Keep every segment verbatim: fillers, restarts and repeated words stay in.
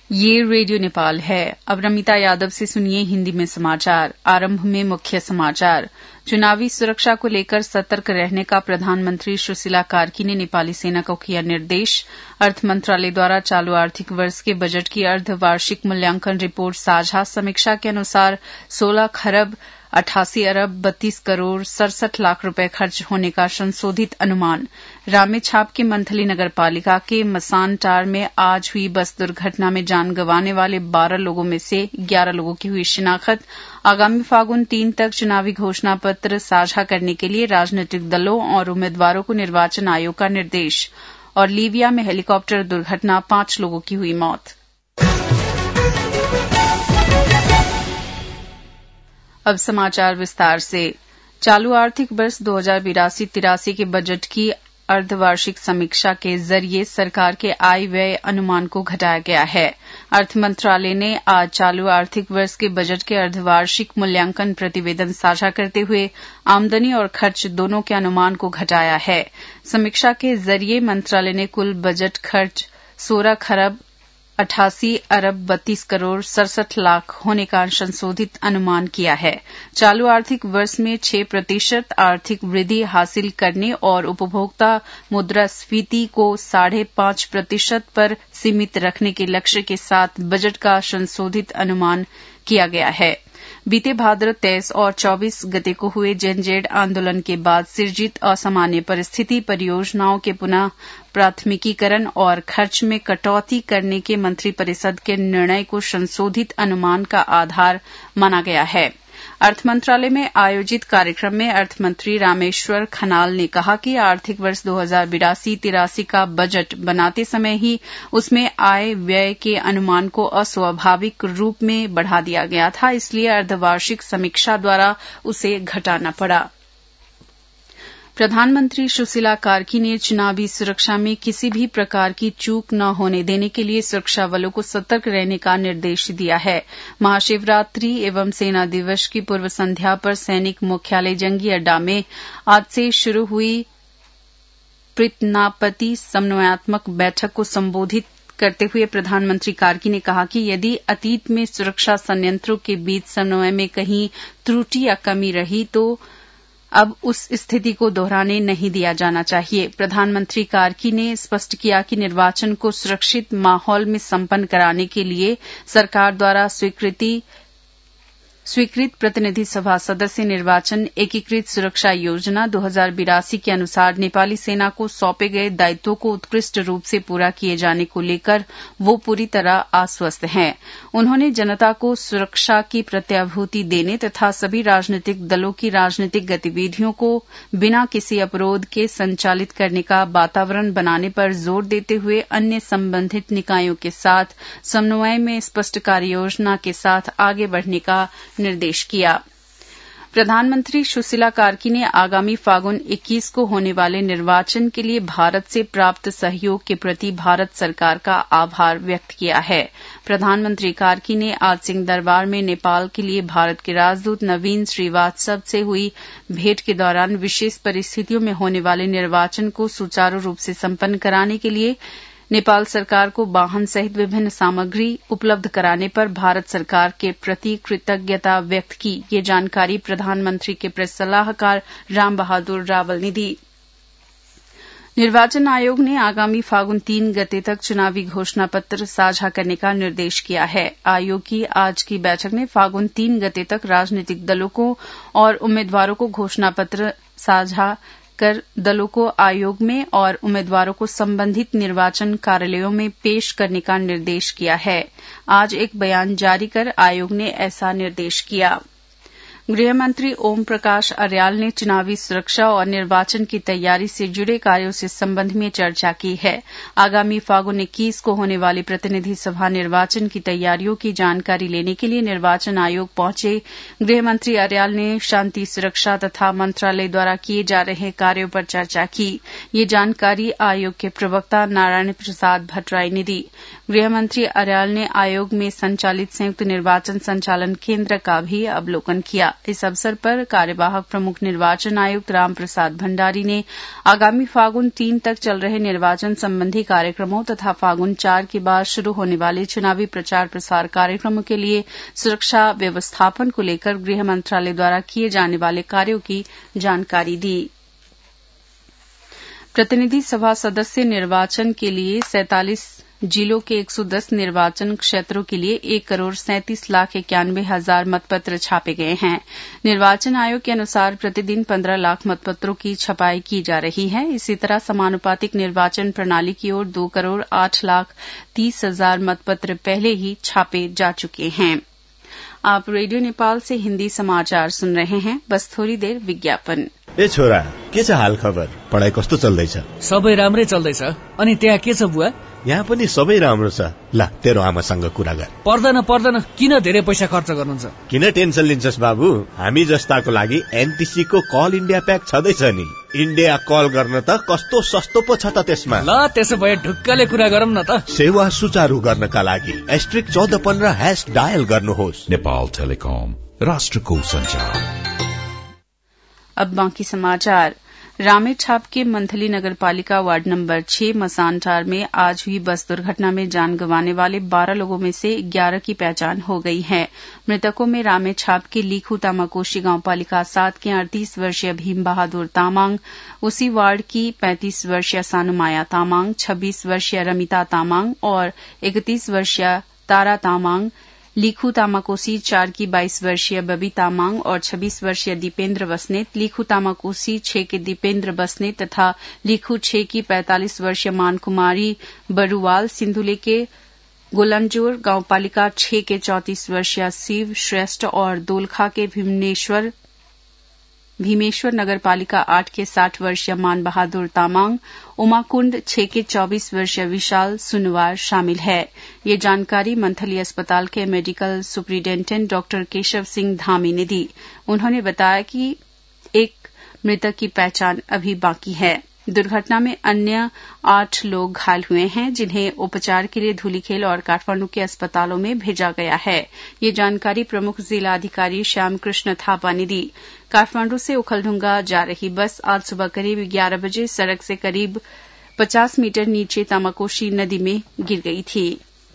ये रेडियो नेपाल है। अब रमिता यादव से सुनिए हिंदी में समाचार। आरंभ में मुख्य समाचार। चुनावी सुरक्षा को लेकर सतर्क रहने का प्रधानमंत्री सुशीला कार्की ने नेपाली सेना को किया निर्देश। अर्थ मंत्रालय द्वारा चालू आर्थिक वर्ष के बजट की अर्धवार्षिक मूल्यांकन रिपोर्ट साझा। समीक्षा के अनुसार सोलह खरब अठासी अरब बत्तीस करोड़ सड़सठ लाख रुपए खर्च होने का संशोधित अनुमान। रामेछाप के मंथली नगर पालिका के मसानटार में आज हुई बस दुर्घटना में जान गंवाने वाले बारह लोगों में से ग्यारह लोगों की हुई शिनाख्त। आगामी फागुन तीन तक चुनावी घोषणा पत्र साझा करने के लिए राजनीतिक दलों और उम्मीदवारों को निर्वाचन आयोग का निर्देश। और लीबिया में हेलीकॉप्टर दुर्घटना, पांच लोगों की हुई मौत। अब समाचार विस्तार से। चालू आर्थिक वर्ष दो हजार बिरासी तिरासी के बजट की अर्धवार्षिक समीक्षा के जरिए सरकार के आय व्यय अनुमान को घटाया गया है। अर्थ मंत्रालय ने आज चालू आर्थिक वर्ष के बजट के अर्धवार्षिक मूल्यांकन प्रतिवेदन साझा करते हुए आमदनी और खर्च दोनों के अनुमान को घटाया है। समीक्षा के जरिए मंत्रालय ने कुल बजट खर्च सोलह खरब अठासी अरब बत्तीस करोड़ सड़सठ लाख होने का संशोधित अनुमान किया है। चालू आर्थिक वर्ष में छह प्रतिशत आर्थिक वृद्धि हासिल करने और उपभोक्ता मुद्रास्फीति को साढ़े पांच प्रतिशत पर सीमित रखने के लक्ष्य के साथ बजट का संशोधित अनुमान किया गया है। बीते भाद्र तेईस और चौबीस गते को हुए जनजेड आंदोलन के बाद सृजित असामान्य परिस्थिति, परियोजनाओं के पुनः प्राथमिकीकरण और खर्च में कटौती करने के मंत्रिपरिषद के निर्णय को संशोधित अनुमान का आधार माना गया है। अर्थ मंत्रालय में आयोजित कार्यक्रम में अर्थमंत्री रामेश्वर खनाल ने कहा कि आर्थिक वर्ष दो हजार बिरासी तिरासी का बजट बनाते समय ही उसमें आय व्यय के अनुमान को अस्वाभाविक रूप में बढ़ा दिया गया था, इसलिए अर्धवार्षिक समीक्षा द्वारा उसे घटाना पड़ा। प्रधानमंत्री सुशीला कार्की ने चुनावी सुरक्षा में किसी भी प्रकार की चूक न होने देने के लिए सुरक्षा बलों को सतर्क रहने का निर्देश दिया है। महाशिवरात्रि एवं सेना दिवस की पूर्व संध्या पर सैनिक मुख्यालय जंगी अड्डा में आज से शुरू हुई प्रीतनापति समन्वयात्मक बैठक को संबोधित करते हुए प्रधानमंत्री कार्की ने कहा कि यदि अतीत में सुरक्षा संयंत्रों के बीच समन्वय में कहीं त्रुटि या कमी रही तो अब उस स्थिति को दोहराने नहीं दिया जाना चाहिए। प्रधानमंत्री कार्की ने स्पष्ट किया कि निर्वाचन को सुरक्षित माहौल में संपन्न कराने के लिए सरकार द्वारा स्वीकृति स्वीकृत प्रतिनिधि सभा सदस्य निर्वाचन एकीकृत सुरक्षा योजना दो हजार बिरासी के अनुसार नेपाली सेना को सौंपे गए दायित्वों को उत्कृष्ट रूप से पूरा किए जाने को लेकर वो पूरी तरह आश्वस्त हैं। उन्होंने जनता को सुरक्षा की प्रत्याभूति देने तथा सभी राजनीतिक दलों की राजनीतिक गतिविधियों को बिना किसी अवरोध के संचालित करने का वातावरण बनाने पर जोर देते हुए अन्य संबंधित निकायों के साथ समन्वय में स्पष्ट कार्ययोजना के साथ आगे बढ़ने का निर्देश किया। प्रधानमंत्री सुशीला कार्की ने आगामी फागुन इक्कीस को होने वाले निर्वाचन के लिए भारत से प्राप्त सहयोग के प्रति भारत सरकार का आभार व्यक्त किया है। प्रधानमंत्री कार्की ने आज सिंह दरबार में नेपाल के लिए भारत के राजदूत नवीन श्रीवास्तव से हुई भेंट के दौरान विशेष परिस्थितियों में होने वाले निर्वाचन को सुचारू रूप से संपन्न कराने के लिए नेपाल सरकार को वाहन सहित विभिन्न सामग्री उपलब्ध कराने पर भारत सरकार के प्रति कृतज्ञता व्यक्त की। ये जानकारी प्रधानमंत्री के प्रेस सलाहकार राम बहादुर रावल ने दी। निर्वाचन आयोग ने आगामी फागुन तीन गते तक चुनावी घोषणा पत्र साझा करने का निर्देश किया है। आयोग की आज की बैठक में फागुन तीन गते तक राजनीतिक दलों को और उम्मीदवारों को घोषणा पत्र साझा कर दलों को आयोग में और उम्मीदवारों को संबंधित निर्वाचन कार्यालयों में पेश करने का निर्देश किया है। आज एक बयान जारी कर आयोग ने ऐसा निर्देश किया। गृहमंत्री ओम प्रकाश अर्याल ने चुनावी सुरक्षा और निर्वाचन की तैयारी से जुड़े कार्यों से संबंध में चर्चा की है। आगामी फागुन इक्कीस को होने वाली प्रतिनिधि सभा निर्वाचन की तैयारियों की जानकारी लेने के लिए निर्वाचन आयोग पहुंचे गृहमंत्री अर्याल ने शांति सुरक्षा तथा मंत्रालय द्वारा किए जा रहे कार्यों पर चर्चा की। ये जानकारी आयोग के प्रवक्ता नारायण प्रसाद भट्टराई ने दी। गृहमंत्री अर्याल ने आयोग में संचालित संयुक्त निर्वाचन संचालन केन्द्र का भी अवलोकन किया। इस अवसर पर कार्यवाहक प्रमुख निर्वाचन आयुक्त रामप्रसाद भंडारी ने आगामी फागुन तीन तक चल रहे निर्वाचन संबंधी कार्यक्रमों तथा फागुन चार के बाद शुरू होने वाले चुनावी प्रचार प्रसार कार्यक्रमों के लिए सुरक्षा व्यवस्थापन को लेकर गृह मंत्रालय द्वारा किए जाने वाले कार्यों की जानकारी दी। प्रतिनिधि सभा सदस्य निर्वाचन के लिए सैंतालीस जिलों के एक सौ दस निर्वाचन क्षेत्रों के लिए एक करोड़ सैंतीस लाख इक्यानवे हजार मतपत्र छापे गए हैं। निर्वाचन आयोग के अनुसार प्रतिदिन पंद्रह लाख मतपत्रों की छपाई की जा रही है। इसी तरह समानुपातिक निर्वाचन प्रणाली की ओर दो करोड़ आठ लाख तीस हजार मतपत्र पहले ही छापे जा चुके हैं। आप रेडियो नेपाल से हिन्दी समाचार सुन रहे हैं। बस थोड़ी देर विज्ञापन। ए छोरा, के छ हाल खबर? पढाइ कस्तो चल्दैछ? सबै राम्रै चल्दैछ। अनि त्यहाँ के छ बुवा? यहाँ पनि सबै राम्रो छ। ल, तेरो आमासँग कुरा गर। पर्दैन पर्दैन, किन धेरै पैसा खर्च गर्नुहुन्छ? किन टेन्सन लिन्छस् बाबु? हामी जस्ताको लागि एनटीसी को कल इन्डिया प्याक छँदैछ नि। इन्डिया कल गर्न त कस्तो सस्तो पो छ त त्यसमा। ल, त्यसो भए ढुक्कले कुरा गरौँ न त। सेवा सुचारू गर्नका लागि एस्ट्रिक चौध पन्ध्र हैश डायल गर्नुहोस्। नेपाल टेलिकम, राष्ट्रको संचार। अब बाकी समाचार। रामेछाप के मंथली नगरपालिका वार्ड नंबर छह मसानटार में आज हुई बस दुर्घटना में जान गंवाने वाले बारह लोगों में से ग्यारह की पहचान हो गई है। मृतकों में रामेछाप के लीखू तामाकोशी गांव पालिका सात के अड़तीस वर्षीय भीम बहादुर तामांग, उसी वार्ड की पैंतीस वर्षीय सानुमाया तामांग, छब्बीस वर्षीय रमिता तामांग और इकतीस वर्षीय तारा तामांग, लीखू तामाकोसी चार की बाईस वर्षीय बबी तामांग और छब्बीस वर्षीय दीपेंद्र बसनेत, लीखू तामाकोसी छह के दीपेंद्र बसनेत तथा लीखू छह की पैंतालीस वर्षीय मान कुमारी बरुवाल, सिंधुले के गोलंजोर गांव पालिका छह के चौंतीस वर्षीय शिव श्रेष्ठ और दोलखा के भीमनेश्वर भीमेश्वर नगर पालिका आठ के साठ वर्षीय मान बहादुर तामांग, उमाकुंड छह के चौबीस वर्षीय विशाल सुनवार शामिल है। ये जानकारी मंथली अस्पताल के medical superintendent doctor Keshav Singh Dhami ने दी। उन्होंने बताया कि एक मृतक की पहचान अभी बाकी है। दुर्घटना में अन्य आठ लोग घायल हुए हैं, जिन्हें उपचार के लिए धूलीखेल और काठमांडू के अस्पतालों में भेजा गया है। ये जानकारी प्रमुख जिला अधिकारी श्याम कृष्ण थापा ने दी। काठमांडू से उखलढुंगा जा रही बस आज सुबह करीब ग्यारह बजे सड़क से करीब पचास मीटर नीचे तामाकोशी नदी में गिर गई थी।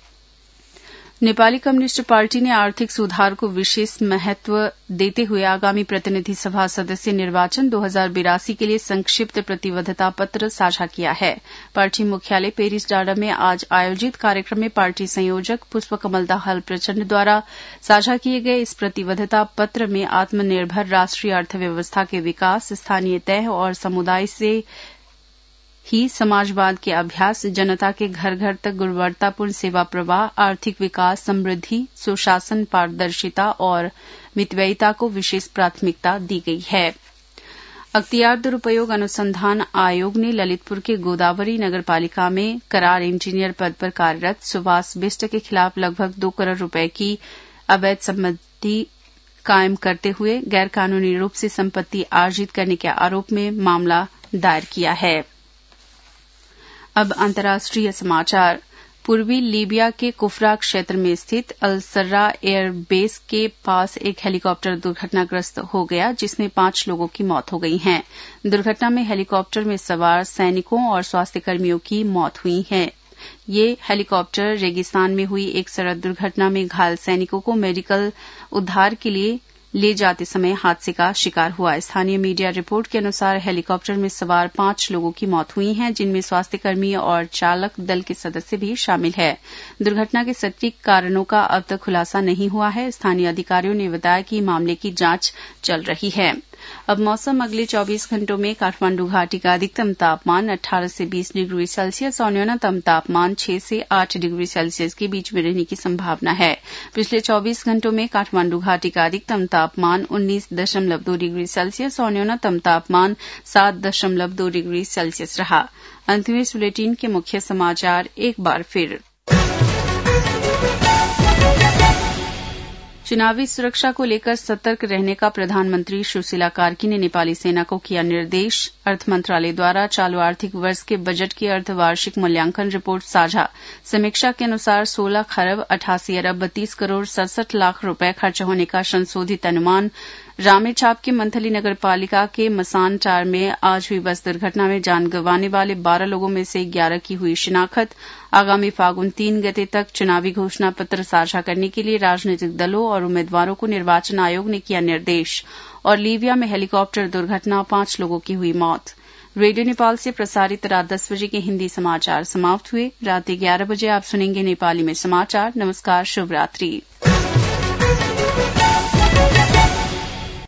नेपाली कम्युनिस्ट पार्टी ने आर्थिक सुधार को विशेष महत्व देते हुए आगामी प्रतिनिधि सभा सदस्य निर्वाचन दो हजार बिरासी के लिए संक्षिप्त प्रतिबद्धता पत्र साझा किया है। पार्टी मुख्यालय पेरिस डाँडा में आज आयोजित कार्यक्रम में पार्टी संयोजक पुष्पकमल दाहाल प्रचंड द्वारा साझा किए गए इस प्रतिबद्धता पत्र में आत्मनिर्भर राष्ट्रीय अर्थव्यवस्था के विकास, स्थानीय तय और समुदाय से ही समाजवाद के अभ्यास, जनता के घर घर तक गुणवत्तापूर्ण सेवा प्रवाह, आर्थिक विकास, समृद्धि, सुशासन, पारदर्शिता और मितव्ययिता को विशेष प्राथमिकता दी गई है। अख्तियार दुरुपयोग अनुसंधान आयोग ने ललितपुर के गोदावरी नगर पालिका में करार इंजीनियर पद पर कार्यरत सुभाष बिष्ट के खिलाफ लगभग दो करोड़ रुपए की अवैध संपत्ति कायम करते हुए गैरकानूनी रूप से संपत्ति अर्जित करने के आरोप में मामला दायर किया है। अब अंतर्राष्ट्रीय समाचार। पूर्वी लीबिया के कुफरा क्षेत्र में स्थित अल सर्रा एयर बेस के पास एक हेलीकॉप्टर दुर्घटनाग्रस्त हो गया, जिसमें पांच लोगों की मौत हो गई है। दुर्घटना में हेलीकॉप्टर में सवार सैनिकों और स्वास्थ्यकर्मियों की मौत हुई है। ये हेलीकॉप्टर रेगिस्तान में हुई एक सड़क दुर्घटना में घायल सैनिकों को मेडिकल उद्धार के लिए ले जाते समय हादसे का शिकार हुआ। स्थानीय मीडिया रिपोर्ट के अनुसार हेलीकॉप्टर में सवार पांच लोगों की मौत हुई है, जिनमें स्वास्थ्यकर्मी और चालक दल के सदस्य भी शामिल है। दुर्घटना के सटीक कारणों का अब तक खुलासा नहीं हुआ है। स्थानीय अधिकारियों ने बताया कि मामले की जांच चल रही है। अब मौसम। अगले चौबीस घंटों में काठमांडू घाटी का अधिकतम तापमान अठारह से बीस डिग्री सेल्सियस और न्यूनतम तापमान छह से आठ डिग्री सेल्सियस के बीच में रहने की संभावना है। पिछले चौबीस घंटों में काठमांडू घाटी का अधिकतम तापमान उन्नीस दशमलव दो डिग्री सेल्सियस और न्यूनतम तापमान सात दशमलव दो डिग्री सेल्सियस रहा। अंत में इस बुलेटिन के मुख्य समाचार एक बार फिर। चुनावी सुरक्षा को लेकर सतर्क रहने का प्रधानमंत्री सुशीला कार्की ने नेपाली सेना को किया निर्देश। अर्थ मंत्रालय द्वारा चालू आर्थिक वर्ष के बजट की अर्धवार्षिक मूल्यांकन रिपोर्ट साझा। समीक्षा के अनुसार सोलह खरब अठासी अरब बत्तीस करोड़ सड़सठ लाख रुपए खर्च होने का संशोधित अनुमान रामेछाप के मंथली नगर पालिका के मसानटार में आज हुई बस दुर्घटना में जान गंवाने वाले बारह लोगों में से ग्यारह की हुई शिनाख्त। आगामी फागुन तीन गते तक चुनावी घोषणा पत्र साझा करने के लिए राजनीतिक दलों और उम्मीदवारों को निर्वाचन आयोग ने किया निर्देश। और लीबिया में हेलीकॉप्टर दुर्घटना, पांच लोगों की हुई मौत। रेडियो नेपाल से प्रसारित रात दस बजे के हिंदी समाचार समाप्त हुए। रात ग्यारह बजे आप सुनेंगे नेपाली में समाचार। नमस्कार, शुभ रात्रि।